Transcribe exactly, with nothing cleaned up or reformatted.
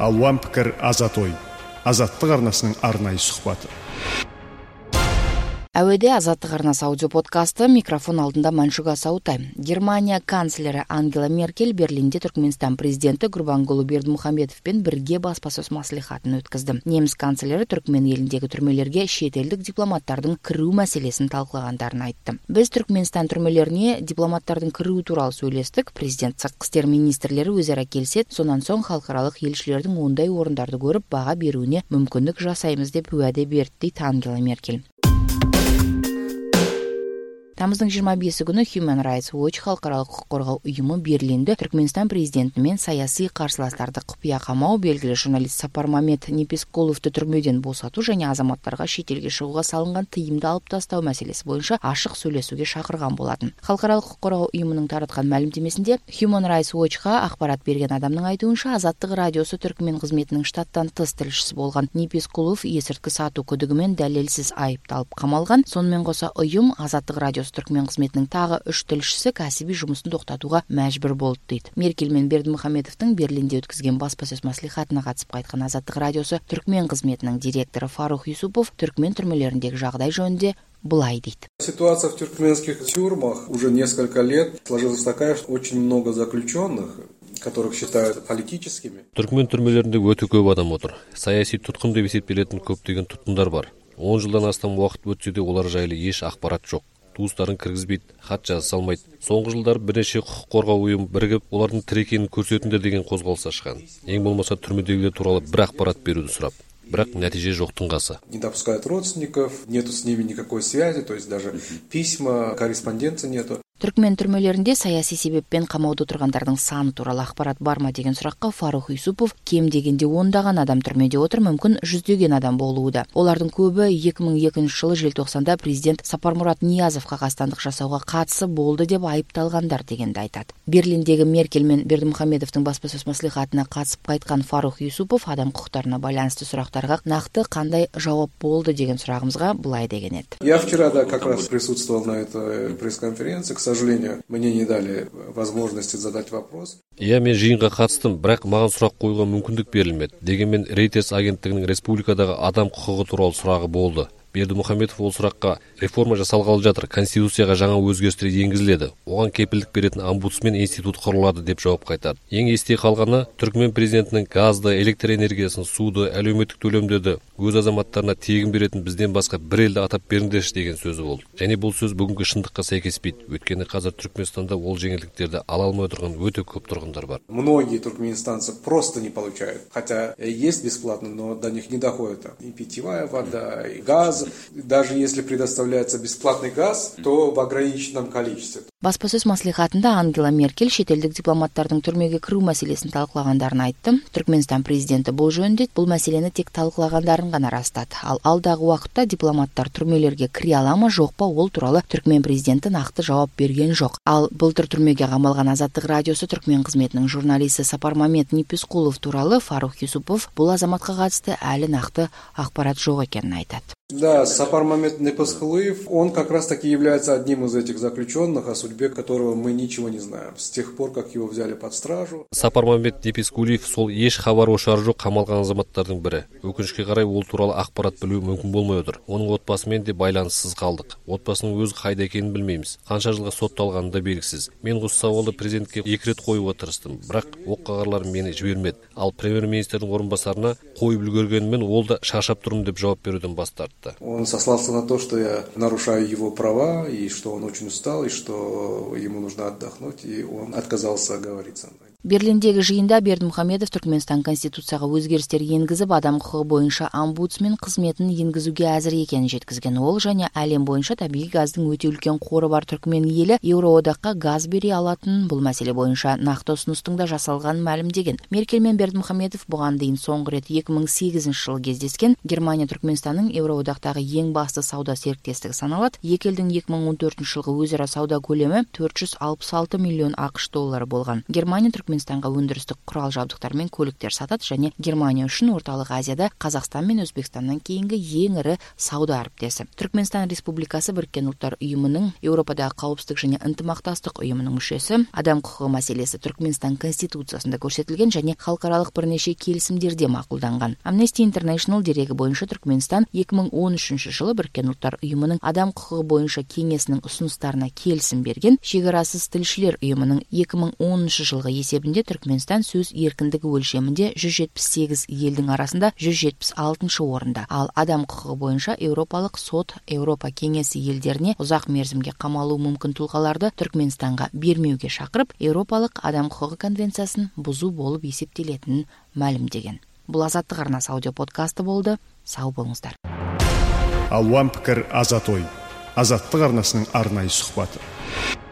Алуан пікір азат ой. Азаттық арнасының арнайы сұхбаты. Әуеде Азаттық арнасы аудиоподкасты, микрофон алдында Маншуга Саутай. Германия канцлері Ангела Меркель Берлинде Түркменстан президенті Гурбангулы Бердімұхамедовпен бірге баспасөз маслихатын өткізді. Неміс канцлері Түркмен еліндегі түрмелерге шетелдік дипломаттардың кіру мәселесін талқылағандарын айтты. Біз Түркменстан түрмелеріне дипломаттардың кіру туралы сөйлестік. Президент сыртқы істер министрлері өзара келіседі, сонан соң халықаралық елшілердің ондай орындарды көріп баға беруіне мүмкіндік жасаймыз деп уәде берді дейді Ангела Меркель. Тамыздың жиырма бесі күні Human Rights Watch халықаралық құқық қорғау ұйымы Берлинде Түркменстан президентімен саяси қарсыластарды құпия қамау, белгілі журналист Сапар Мамед Непескуловты түрмеден босату және азаматтарға шетелге шығуға салынған тыйымды алып тастау мәселесі бойынша ашық сөйлесуге шақырған болатын. Халықаралық құқық қорғау ұйымының таратқан мәлімдемесінде Human Rights Watch-ға ақпарат берген адамның айтуынша Азаттық радиосы Түркмен қызметінің штаттан тыс тілшісі болған Непескулов есірткі сату күдігімен дәлелсіз айыпталып қамалған. Сонымен қоса ұйым Азаттық радиосы Түркмен қызметінің тағы үш тілшісі кәсіби жұмысын тоқтатуға мәжбүр болды дейді. Меркель мен Бердімұхамедовтың Берлинде өткізген баспасөз маслихатына қатысып қайтқан Азаттық радиосы Түркмен қызметінің директоры Фарух Юсупов Түркмен түрмелеріндегі жағдай жөнінде былай дейді. Ситуация в тюркменских тюрьмах уже несколько лет сложилась такая, что очень много заключенных, которых считают политическими. Түркмен түрмелерінде өте көп адам отыр. Саяси тұтқын деп есептелетін көптеген тұтқындар бар. он жылдан астам уақыт өтсе де олар жайлы еш ақпарат жоқ. Туыстарын кіргізбейді, хат жаза салмайды. Соңғы жылдар бірнеше құқық қорғау ұйым бірігіп, олардың тірі екенін көрсетіңдер деген қозғалыс ашқан. Ең болмаса түрмедегілер туралы бір ақпарат беруді сұрап, бірақ нәтиже жоқтың қасы. Не допускают родственников, нету с ними никакой связи, то есть даже письма, корреспонденции нету. Түркмен түрмелерінде саяси себеппен қамауда тұрғандардың саны туралы ақпарат бар ма деген сұраққа Фарух Юсупов кем дегенде ондаған адам түрмеде отыр, мүмкін жүздеген адам болуы да. Олардың көбі екі мың екінші жылы желтоқсанда президент Сапармұрат Ниязовқа қастандық жасауға қатысы болды деп айыпталғандар дегенді айтады. Берлиндегі Меркель мен Бердімұхамедовтың баспасөз маслихатына қатысып қайтқан Фарух Юсупов адам құқықтарына байланысты сұрақтарға нақты қандай жауап болды деген сұрағымызға былай деген еді. Я вчера да как раз присутствовал на этой пресс-конференции. К сожалению, мне не дали возможности задать вопрос. Иә, мен жиынға қатыстым, бірақ маған сұрақ қоюға мүмкіндік берілмеді. Дегенмен Reuters агенттігінің республикадағы адам құқығы туралы сұрағы болды. Бердімұхамедов ол сұраққа реформа жасалғалы жатыр, конституцияға жаңа өзгерістер енгізіледі, оған кепілдік беретін омбудсмен институт құрылады деп жауап қайтарды. Ең есте қалғаны Түркмен президентінің газды, электр энергиясын, суды, әлеуметтік төлемдерді өз азаматтарына тегін беретін бізден басқа бір елді атап беріңдерші деген сөзі болды. Және бұл сөз бүгінгі шындыққа сәйкеспейді. Өйткені қазір Түркменстанда ол жеңілдіктерді ала алмай отырған өте көп тұрғындар бар. Многие туркменстанцы просто не получают, хотя есть бесплатно, но до них не доходит и питьевая вода, и газ. Даже если предоставляется бесплатный газ, то в ограниченном количестве. Баспасөз маслихатында Ангела Меркель шетелдік дипломаттардың түрмеге кіру мәселесін талқылағандарын айтты. Түркменстан президенті бұл жөнінде бұл мәселені тек талқылағандарын ғана растады. Ал алдағы уақытта дипломаттар түрмелерге кіре ала ма жоқ па, ол туралы Түркмен президенті нақты жауап берген жоқ. Ал былтыр түрмеге қамалған Азаттық радиосы Түркмен қызметінің журналисі Сапар Мамед Непескулов туралы Фарух Юсупов бұл азаматқа қатысты әлі нақты ақпарат жоқ екенін айтады. Да, Сапар Мамед Непескулов, он как раз таки является одним из этих заключенных, о судьбе которого мы ничего не знаем, с тех пор, как его взяли под стражу. Сапар Мамед Непескулов сол еш хабар ошары жоқ қамалған азаматтардың бірі. Өкінішке қарай ол туралы ақпарат білу мүмкін болмай отыр. Оның отбасымен де байланыссыз қалдық. Отбасының өзі қайда екенін білмейміз. Қанша жылға сотталғаны да белгісіз. Мен осы сауалды президентке екі рет қоюға тырыстым, бірақ оққағарлар мені жібермеді. Ал премьер-министрдің орынбасарына қойып үлгергенмен ол да шаршап тұрмын деп жауап беруден бас тартты. Он сослался на то, что я нарушаю его права, и что он очень устал, и что ему нужно отдохнуть, и он отказался говорить со мной. Берлиндегі жиында Бердімұхамедов Түркменстан конституцияға өзгерістер енгізіп, адам құқығы бойынша омбудсмен қызметін енгізуге әзір екенін жеткізген. Ол және әлем бойынша табиғи газдың өте үлкен қоры бар Түркмен елі Еуроодаққа газ бере алатын бұл мәселе бойынша нақты ұсыныстың да жасалғанын мәлімдеген. Меркель мен Бердімұхамедов бұған дейін соңғы рет екі мың сегізінші жылы кездескен. Германия Түркменстанның Еуроодақтағы ең басты сауда серіктестігі саналады. Екі елдің екі мың он төртінші жылғы өзара сауда көлемі төрт жүз алпыс алты миллион ақш доллары болған. Германия Түркменстанға өндірістік құрал жабдықтар мен көліктер сатады және Германия үшін Орталық Азияда Қазақстан мен Өзбекстаннан кейінгі ең ірі сауда әріптесі. Түркменстан Республикасы Біріккен Ұлттар ұйымының, Еуропадағы қауіпсіздік және ынтымақтастық ұйымының мүшесі. Адам құқығы мәселесі Түркменстан конституциясында көрсетілген және халықаралық бірнеше келісімдерде мақұлданған. Amnesty International дерегі бойынша Түркменстан екі мың он үшінші жылы Біріккен Ұлттар ұйымының адам құқығы бойынша кеңесінің ұсыныстарына келісім берген. Шекарасыз тілшілер ұйымының екі мың оныншы жылғы есебінде Түркменстан сөз еркіндігі өлшемінде жүз жетпіс сегіз елдің арасында жүз жетпіс алтыншы орында. Ал адам құқығы бойынша Еуропалық сот Еуропа кеңесі елдеріне ұзақ мерзімге қамалу мүмкін тұлғаларды Түркменстанға бермеуге шақырып, Еуропалық адам құқығы конвенциясын бұзу болып есептелетінін мәлімдеген. Бұл Азаттық арнасы аудиоподкасты болды. Сау болыңыздар. Алуан пікір азат ой. Азаттық арнасының арнайы сұхбаты.